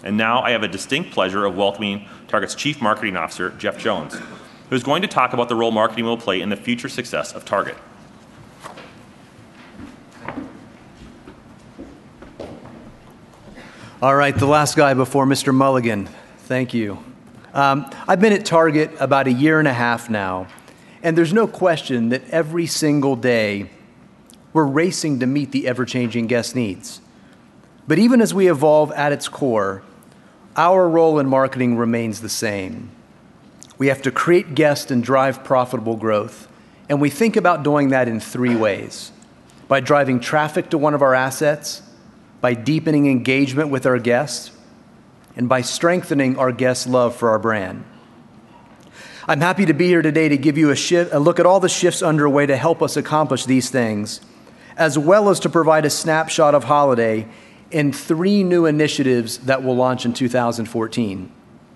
And now I have a distinct pleasure of welcoming Target's Chief Marketing Officer, Jeff Jones, who is going to talk about the role marketing will play in the future success of Target. All right, the last guy before Mr. Mulligan. Thank you. I've been at Target about 1.5 years now, and there's no question that every single day we're racing to meet the ever-changing guest needs. But even as we evolve at its core, our role in marketing remains the same. We have to create guests and drive profitable growth, and we think about doing that in 3 ways: by driving traffic to one of our assets, by deepening engagement with our guests, and by strengthening our guests' love for our brand. I'm happy to be here today to give you a look at all the shifts underway to help us accomplish these things, as well as to provide a snapshot of holiday in 3 new initiatives that will launch in 2014.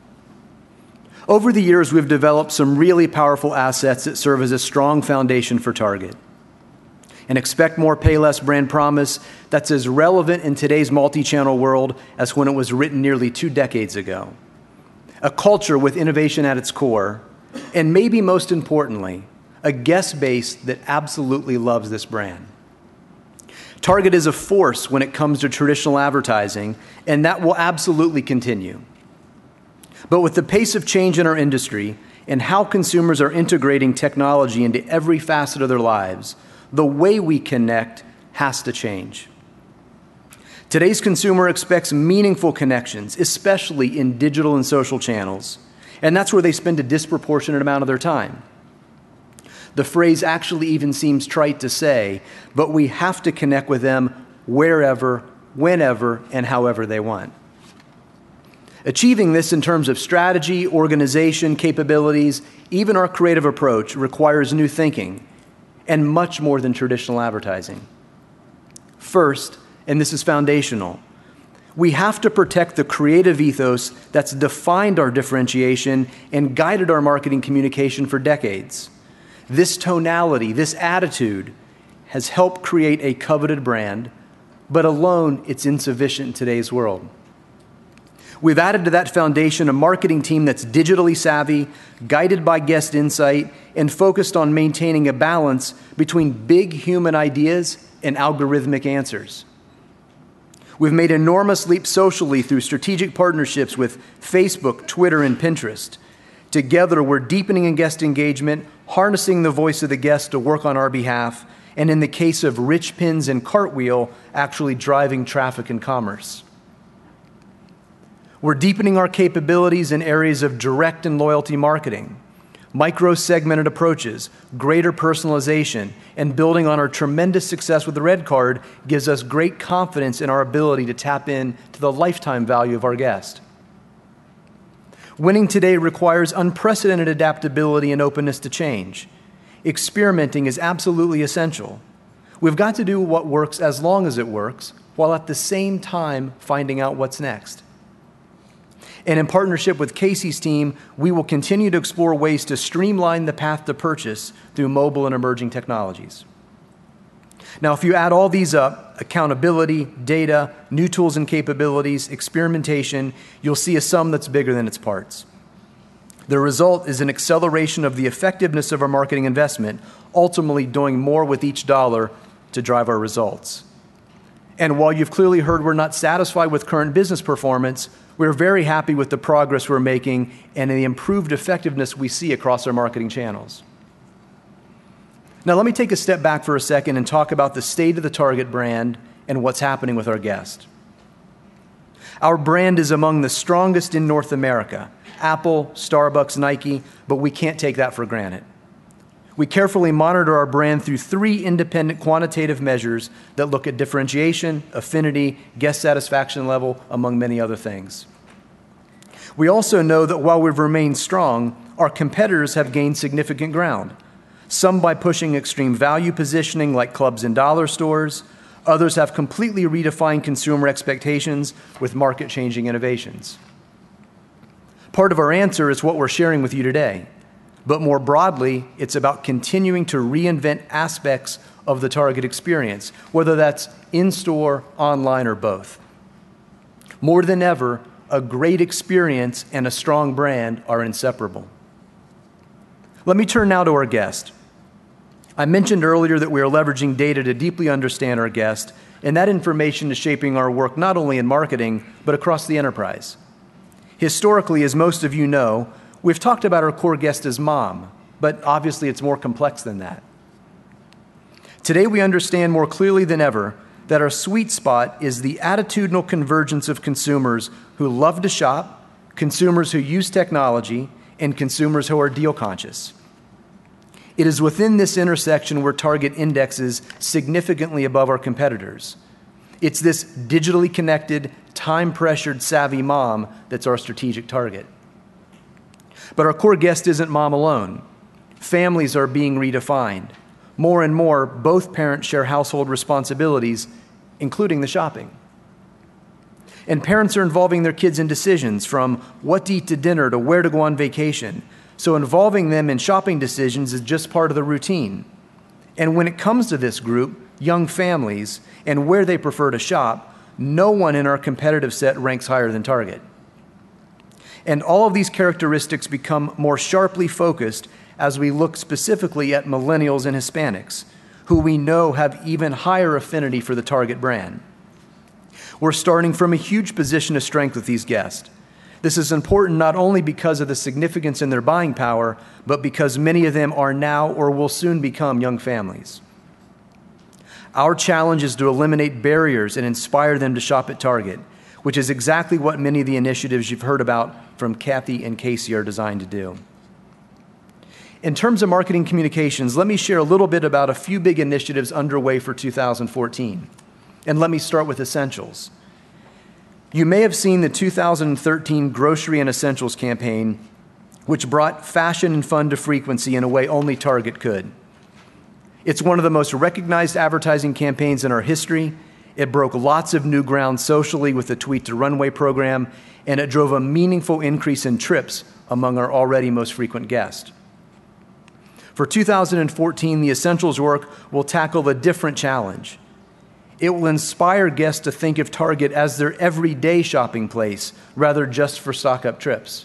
Over the years, we've developed some really powerful assets that serve as a strong foundation for Target. And Expect More, Pay Less brand promise that's as relevant in today's multi-channel world as when it was written nearly 2 decades ago. A culture with innovation at its core, and maybe most importantly, a guest base that absolutely loves this brand. Target is a force when it comes to traditional advertising, and that will absolutely continue. But with the pace of change in our industry and how consumers are integrating technology into every facet of their lives, the way we connect has to change. Today's consumer expects meaningful connections, especially in digital and social channels, and that's where they spend a disproportionate amount of their time. The phrase actually even seems trite to say, but we have to connect with them wherever, whenever, and however they want. Achieving this in terms of strategy, organization, capabilities, even our creative approach requires new thinking, and much more than traditional advertising. First, and this is foundational, we have to protect the creative ethos that's defined our differentiation and guided our marketing communication for decades. This tonality, this attitude, has helped create a coveted brand, but alone it's insufficient in today's world. We've added to that foundation a marketing team that's digitally savvy, guided by guest insight, and focused on maintaining a balance between big human ideas and algorithmic answers. We've made enormous leaps socially through strategic partnerships with Facebook, Twitter, and Pinterest. Together, we're deepening in guest engagement, harnessing the voice of the guest to work on our behalf, and in the case of Rich Pins and Cartwheel, actually driving traffic and commerce. We're deepening our capabilities in areas of direct and loyalty marketing, micro-segmented approaches, greater personalization, and building on our tremendous success with the Red Card gives us great confidence in our ability to tap into the lifetime value of our guest. Winning today requires unprecedented adaptability and openness to change. Experimenting is absolutely essential. We've got to do what works as long as it works, while at the same time finding out what's next. And in partnership with Casey's team, we will continue to explore ways to streamline the path to purchase through mobile and emerging technologies. Now, if you add all these up, accountability, data, new tools and capabilities, experimentation, you'll see a sum that's bigger than its parts. The result is an acceleration of the effectiveness of our marketing investment, ultimately doing more with each dollar to drive our results. And while you've clearly heard we're not satisfied with current business performance, we're very happy with the progress we're making and the improved effectiveness we see across our marketing channels. Now, let me take a step back for a second and talk about the state of the Target brand and what's happening with our guest. Our brand is among the strongest in North America: Apple, Starbucks, Nike, but we can't take that for granted. We carefully monitor our brand through 3 independent quantitative measures that look at differentiation, affinity, guest satisfaction level, among many other things. We also know that while we've remained strong, our competitors have gained significant ground, some by pushing extreme value positioning like clubs and dollar stores. Others have completely redefined consumer expectations with market-changing innovations. Part of our answer is what we're sharing with you today. But more broadly, it's about continuing to reinvent aspects of the Target experience, whether that's in-store, online, or both. More than ever, a great experience and a strong brand are inseparable. Let me turn now to our guest. I mentioned earlier that we are leveraging data to deeply understand our guest, and that information is shaping our work not only in marketing, but across the enterprise. Historically, as most of you know, we've talked about our core guest as mom, but obviously it's more complex than that. Today, we understand more clearly than ever that our sweet spot is the attitudinal convergence of consumers who love to shop, consumers who use technology, and consumers who are deal conscious. It is within this intersection where Target indexes significantly above our competitors. It's this digitally connected, time-pressured, savvy mom that's our strategic target. But our core guest isn't mom alone. Families are being redefined. More and more, both parents share household responsibilities, including the shopping. And parents are involving their kids in decisions, from what to eat to dinner to where to go on vacation. So involving them in shopping decisions is just part of the routine. And when it comes to this group, young families, and where they prefer to shop, no one in our competitive set ranks higher than Target. And all of these characteristics become more sharply focused as we look specifically at millennials and Hispanics, who we know have even higher affinity for the Target brand. We're starting from a huge position of strength with these guests. This is important not only because of the significance in their buying power, but because many of them are now or will soon become young families. Our challenge is to eliminate barriers and inspire them to shop at Target, which is exactly what many of the initiatives you've heard about from Kathy and Casey are designed to do. In terms of marketing communications, let me share a little bit about a few big initiatives underway for 2014. And let me start with essentials. You may have seen the 2013 Grocery and Essentials campaign, which brought fashion and fun to frequency in a way only Target could. It's one of the most recognized advertising campaigns in our history. It broke lots of new ground socially with the Tweet to Runway program, and it drove a meaningful increase in trips among our already most frequent guests. For 2014, the Essentials work will tackle a different challenge. It will inspire guests to think of Target as their everyday shopping place, rather just for stock-up trips.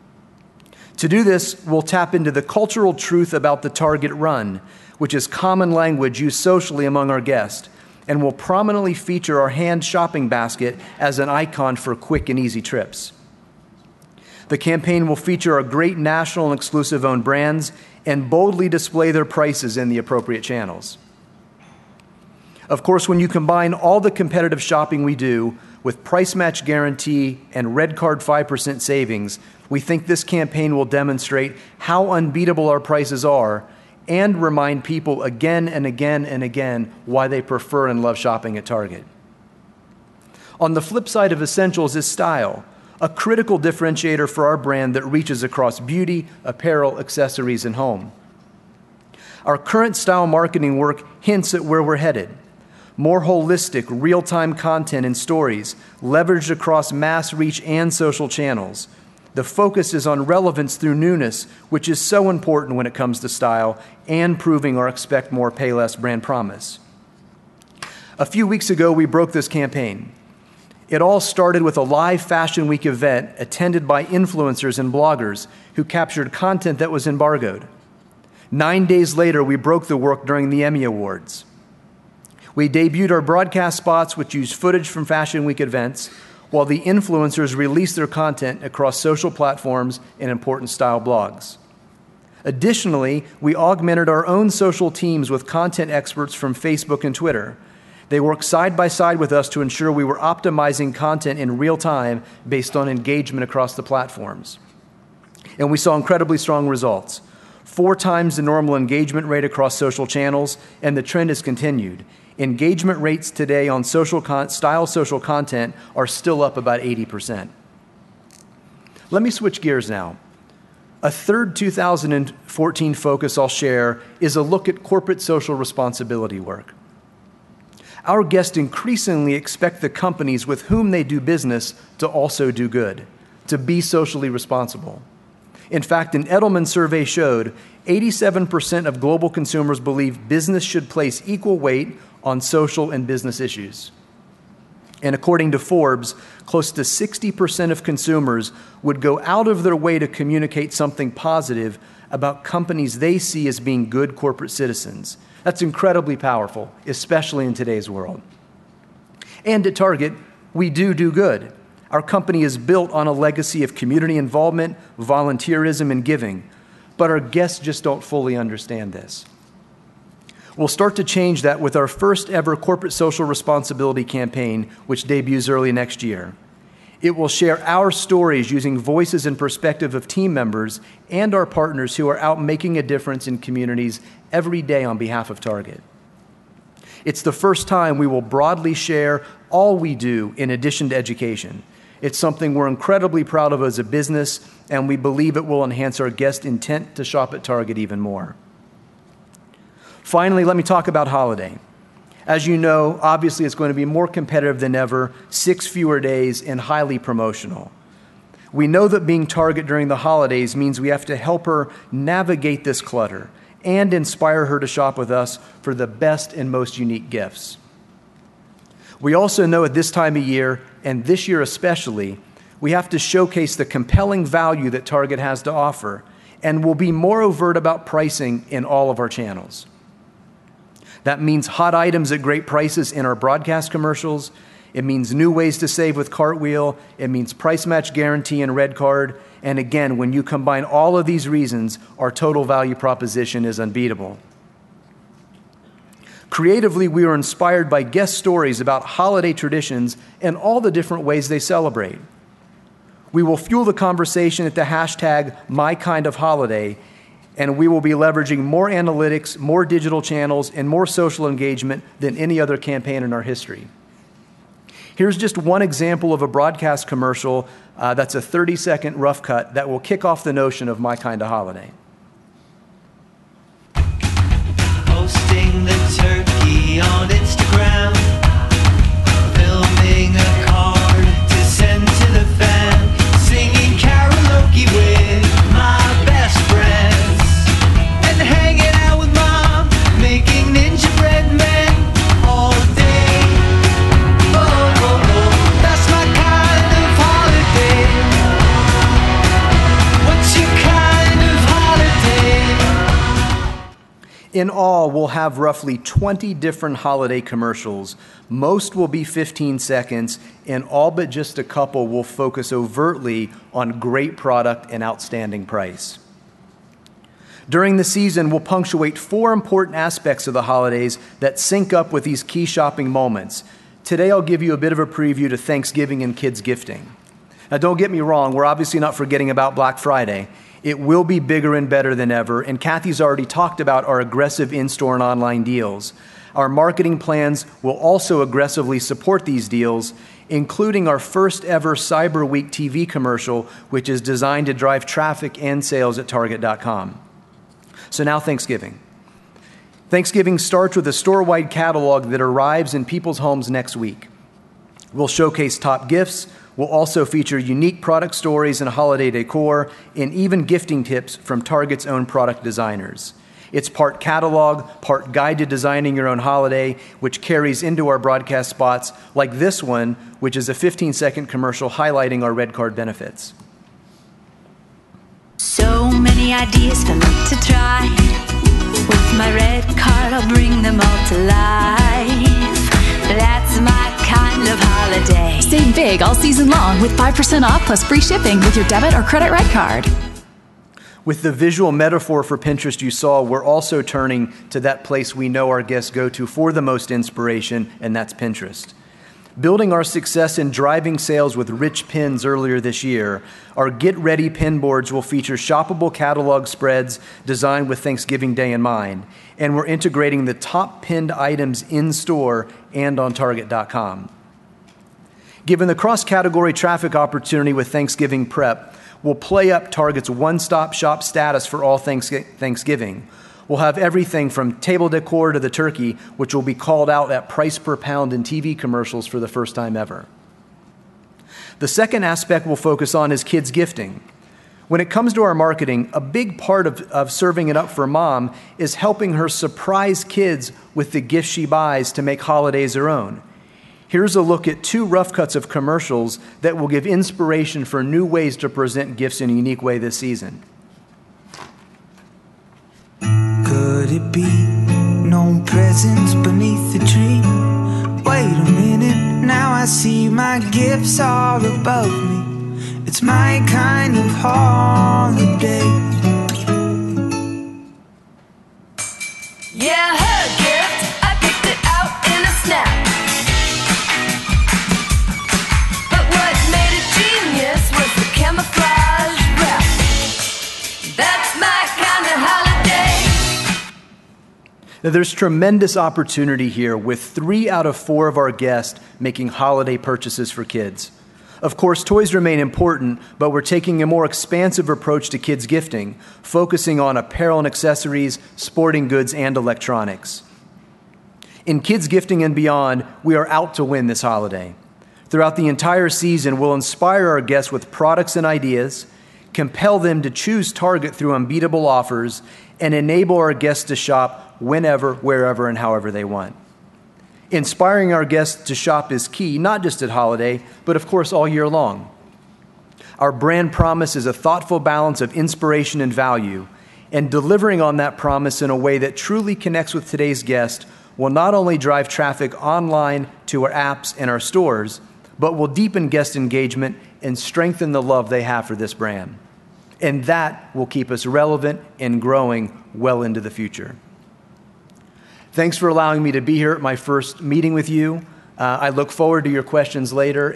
To do this, we'll tap into the cultural truth about the Target run, which is common language used socially among our guests, and will prominently feature our hand shopping basket as an icon for quick and easy trips. The campaign will feature our great national and exclusive owned brands and boldly display their prices in the appropriate channels. Of course, when you combine all the competitive shopping we do with price match guarantee and red card 5% savings, we think this campaign will demonstrate how unbeatable our prices are and remind people again and again and again why they prefer and love shopping at Target. On the flip side of essentials is style, a critical differentiator for our brand that reaches across beauty, apparel, accessories, and home. Our current style marketing work hints at where we're headed. More holistic, real-time content and stories leveraged across mass reach and social channels. The focus is on relevance through newness, which is so important when it comes to style and proving our expect more, pay less brand promise. A few weeks ago, we broke this campaign. It all started with a live Fashion Week event attended by influencers and bloggers who captured content that was embargoed. 9 days later, we broke the work during the Emmy Awards. We debuted our broadcast spots, which used footage from Fashion Week events, while the influencers released their content across social platforms and important style blogs. Additionally, we augmented our own social teams with content experts from Facebook and Twitter. They worked side by side with us to ensure we were optimizing content in real time based on engagement across the platforms. And we saw incredibly strong results. 4 times the normal engagement rate across social channels, and the trend has continued. Engagement rates today on style social content are still up about 80%. Let me switch gears now. A third 2014 focus I'll share is a look at corporate social responsibility work. Our guests increasingly expect the companies with whom they do business to also do good, to be socially responsible. In fact, an Edelman survey showed 87% of global consumers believe business should place equal weight on social and business issues. And according to Forbes, close to 60% of consumers would go out of their way to communicate something positive about companies they see as being good corporate citizens. That's incredibly powerful, especially in today's world. And at Target, we do good. Our company is built on a legacy of community involvement, volunteerism, and giving. But our guests just don't fully understand this. We'll start to change that with our first ever corporate social responsibility campaign, which debuts early next year. It will share our stories using voices and perspective of team members and our partners who are out making a difference in communities every day on behalf of Target. It's the first time we will broadly share all we do in addition to education. It's something we're incredibly proud of as a business, and we believe it will enhance our guest intent to shop at Target even more. Finally, let me talk about holiday. As you know, obviously it's going to be more competitive than ever, 6 fewer days, and highly promotional. We know that being Target during the holidays means we have to help her navigate this clutter and inspire her to shop with us for the best and most unique gifts. We also know at this time of year, and this year especially, we have to showcase the compelling value that Target has to offer, and we'll be more overt about pricing in all of our channels. That means hot items at great prices in our broadcast commercials. It means new ways to save with Cartwheel. It means price match guarantee and Red Card. And again, when you combine all of these reasons, our total value proposition is unbeatable. Creatively, we are inspired by guest stories about holiday traditions and all the different ways they celebrate. We will fuel the conversation at the hashtag #MyKindOfHoliday, and we will be leveraging more analytics, more digital channels, and more social engagement than any other campaign in our history. Here's just one example of a broadcast commercial that's a 30-second rough cut that will kick off the notion of My Kind of Holiday. Posting the turkey on Instagram, filming a card to send to the fan, singing karaoke with my best friends, and hanging out with mom, making ninja bread men all day. Oh, oh, oh, that's my kind of holiday. What's your kind of holiday? In all, we'll have roughly 20 different holiday commercials. Most will be 15 seconds, and all but just a couple will focus overtly on great product and outstanding price. During the season, we'll punctuate 4 important aspects of the holidays that sync up with these key shopping moments. Today, I'll give you a bit of a preview to Thanksgiving and kids gifting. Now, don't get me wrong, we're obviously not forgetting about Black Friday. It will be bigger and better than ever, and Kathy's already talked about our aggressive in-store and online deals. Our marketing plans will also aggressively support these deals, including our first ever Cyber Week TV commercial, which is designed to drive traffic and sales at Target.com. So now Thanksgiving. Thanksgiving starts with a store-wide catalog that arrives in people's homes next week. We'll showcase top gifts. We'll also feature unique product stories and holiday decor, and even gifting tips from Target's own product designers. It's part catalog, part guide to designing your own holiday, which carries into our broadcast spots like this one, which is a 15-second commercial highlighting our Red Card benefits. So many ideas for me to try. With my Red Card, I'll bring them all to life. That's my kind of holiday. Save big all season long with 5% off plus free shipping with your debit or credit Red Card. With the visual metaphor for Pinterest you saw, we're also turning to that place we know our guests go to for the most inspiration, and that's Pinterest. Building our success in driving sales with rich pins earlier this year, our Get Ready pin boards will feature shoppable catalog spreads designed with Thanksgiving Day in mind, and we're integrating the top pinned items in store and on Target.com. Given the cross-category traffic opportunity with Thanksgiving prep, we'll play up Target's one-stop shop status for all Thanksgiving. We'll have everything from table decor to the turkey, which will be called out at price per pound in TV commercials for the first time ever. The second aspect we'll focus on is kids gifting. When it comes to our marketing, a big part of serving it up for mom is helping her surprise kids with the gifts she buys to make holidays her own. Here's a look at 2 rough cuts of commercials that will give inspiration for new ways to present gifts in a unique way this season. Could it be no presents beneath the tree? Wait a minute, now I see my gifts all above me. It's my kind of holiday. Yeah, her gift, I picked it out in a snap. But what made it genius was the camouflage wrap. That's my kind of holiday. Now, there's tremendous opportunity here with 3 out of 4 of our guests making holiday purchases for kids. Of course, toys remain important, but we're taking a more expansive approach to kids' gifting, focusing on apparel and accessories, sporting goods, and electronics. In kids' gifting and beyond, we are out to win this holiday. Throughout the entire season, we'll inspire our guests with products and ideas, compel them to choose Target through unbeatable offers, and enable our guests to shop whenever, wherever, and however they want. Inspiring our guests to shop is key, not just at holiday, but of course all year long. Our brand promise is a thoughtful balance of inspiration and value, and delivering on that promise in a way that truly connects with today's guest will not only drive traffic online to our apps and our stores, but will deepen guest engagement and strengthen the love they have for this brand. And that will keep us relevant and growing well into the future. Thanks for allowing me to be here at my first meeting with you. I look forward to your questions later.